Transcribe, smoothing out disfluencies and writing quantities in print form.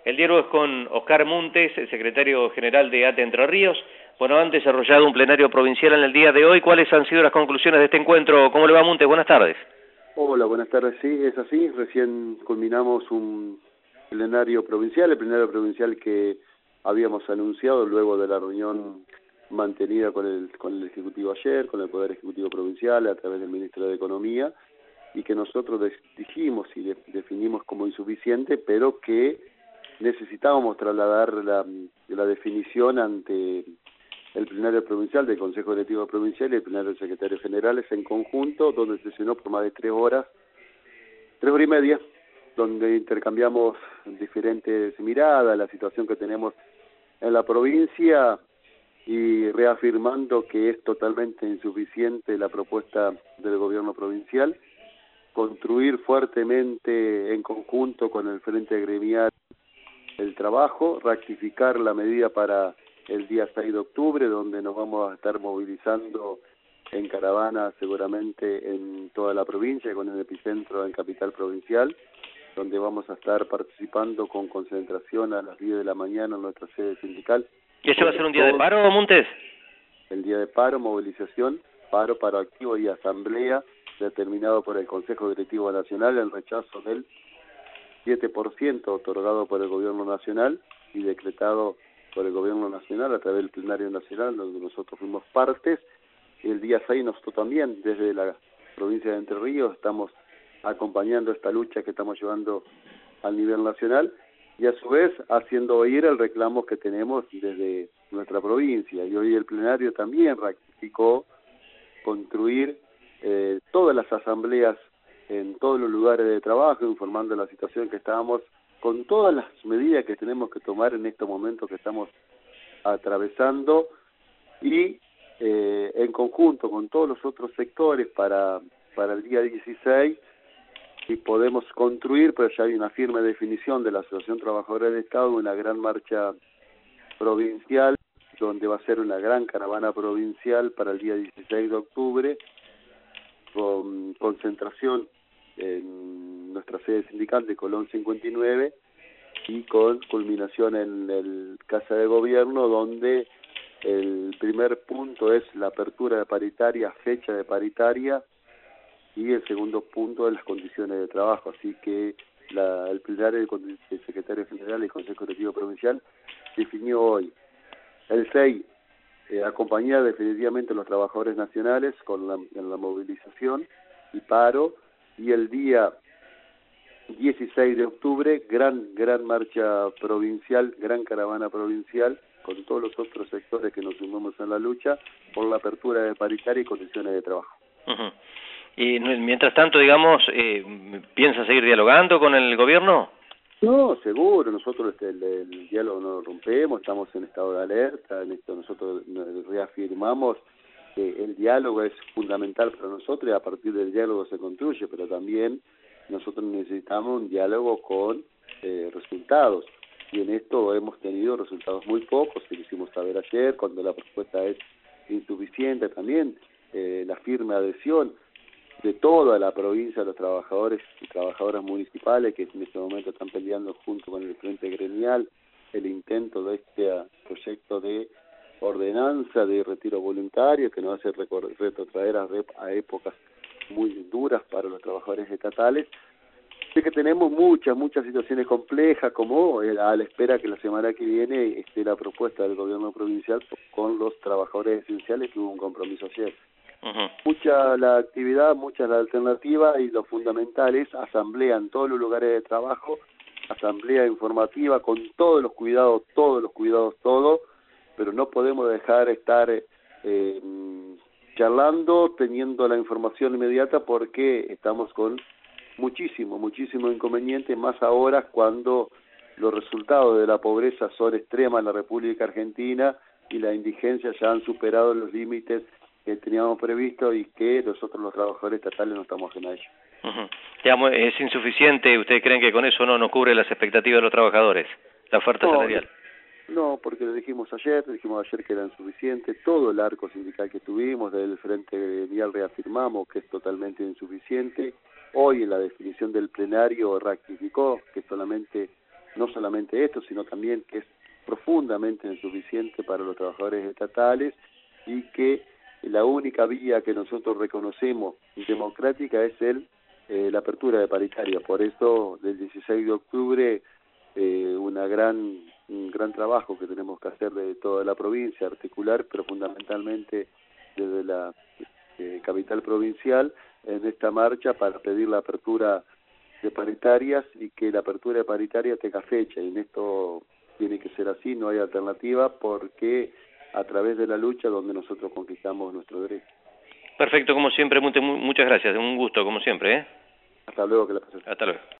El diálogo es con Oscar Muntes, el secretario general de ATE Entre Ríos. Bueno, han desarrollado un plenario provincial en el día de hoy. ¿Cuáles han sido las conclusiones de este encuentro? ¿Cómo le va, Muntes? Buenas tardes. Hola, buenas tardes. Sí, es así. Recién culminamos un plenario provincial, el plenario provincial que habíamos anunciado luego de la reunión mantenida con el Ejecutivo ayer, con el Poder Ejecutivo Provincial, a través del Ministro de Economía, y que nosotros dijimos y definimos como insuficiente, pero que necesitábamos trasladar la definición ante el plenario provincial del Consejo Directivo Provincial y el plenario de secretarios generales en conjunto, donde sesionó por más de 3 horas y media, donde intercambiamos diferentes miradas, la situación que tenemos en la provincia y reafirmando que es totalmente insuficiente la propuesta del gobierno provincial, construir fuertemente en conjunto con el Frente Gremial el trabajo, rectificar la medida para el día 6 de octubre, donde nos vamos a estar movilizando en caravana seguramente en toda la provincia, con el epicentro en Capital Provincial, donde vamos a estar participando con concentración a las 10 de la mañana en nuestra sede sindical. ¿Y ese va a ser un día de paro, Muntes? El día de paro, movilización, paro activo y asamblea determinado por el Consejo Directivo Nacional en rechazo del 7% otorgado por el Gobierno Nacional y decretado por el Gobierno Nacional a través del Plenario Nacional, donde nosotros fuimos partes. Y el día 6 nosotros también, desde la provincia de Entre Ríos, estamos acompañando esta lucha que estamos llevando al nivel nacional y a su vez haciendo oír el reclamo que tenemos desde nuestra provincia. Y hoy el plenario también ratificó construir todas las asambleas en todos los lugares de trabajo, informando la situación que estábamos, con todas las medidas que tenemos que tomar en estos momentos que estamos atravesando y en conjunto con todos los otros sectores para el día 16 y podemos construir, pero ya hay una firme definición de la Asociación Trabajadora del Estado, una gran marcha provincial, donde va a ser una gran caravana provincial para el día 16 de octubre, con concentración en nuestra sede sindical de Colón 59 y con culminación en el Casa de Gobierno, donde el primer punto es la apertura de paritaria, fecha de paritaria, y el segundo punto es las condiciones de trabajo. Así que el plenario del secretario general del Consejo Directivo Provincial definió hoy el 6 acompañar definitivamente a los trabajadores nacionales en la movilización y paro, y el día 16 de octubre gran marcha provincial, gran caravana provincial con todos los otros sectores que nos sumamos en la lucha por la apertura de paritaria y condiciones de trabajo. Uh-huh. Y mientras tanto, digamos, ¿piensa seguir dialogando con el gobierno? No, seguro, nosotros el diálogo no lo rompemos, estamos en estado de alerta, en esto nosotros reafirmamos que el diálogo es fundamental para nosotros y a partir del diálogo se construye, pero también nosotros necesitamos un diálogo con resultados, y en esto hemos tenido resultados muy pocos, que lo hicimos saber ayer, cuando la propuesta es insuficiente también, la firme adhesión de toda la provincia, los trabajadores y trabajadoras municipales que en este momento están peleando junto con el Frente Gremial el intento de este proyecto de ordenanza de retiro voluntario que nos hace retrotraer a épocas muy duras para los trabajadores estatales. Así que tenemos muchas situaciones complejas, como a la espera que la semana que viene esté la propuesta del gobierno provincial con los trabajadores esenciales, que hubo un compromiso ayer. Uh-huh. Mucha la actividad, mucha la alternativa, y lo fundamental es asamblea en todos los lugares de trabajo, asamblea informativa con todos los cuidados, pero no podemos dejar estar charlando, teniendo la información inmediata, porque estamos con muchísimo inconveniente, más ahora cuando los resultados de la pobreza son extremas en la República Argentina y la indigencia ya han superado los límites que teníamos previsto y que nosotros los trabajadores estatales no estamos ajenos a ello. Uh-huh. Digamos, ¿es insuficiente? ¿Ustedes creen que con eso no cubre las expectativas de los trabajadores, la oferta salarial? No, porque lo dijimos ayer que era insuficiente, todo el arco sindical que tuvimos, desde el Frente Gremial reafirmamos que es totalmente insuficiente. Hoy en la definición del plenario rectificó que solamente no solamente esto, sino también que es profundamente insuficiente para los trabajadores estatales y que la única vía que nosotros reconocemos democrática es la apertura de paritaria. Por eso, del 16 de octubre, un gran trabajo que tenemos que hacer de toda la provincia, articular, pero fundamentalmente desde la capital provincial, en esta marcha para pedir la apertura de paritarias y que la apertura de paritarias tenga fecha. Y en esto tiene que ser así, no hay alternativa, porque a través de la lucha donde nosotros conquistamos nuestro derecho. Perfecto, como siempre, muchas gracias, un gusto, como siempre, ¿eh? Hasta luego, que la pases. Hasta luego.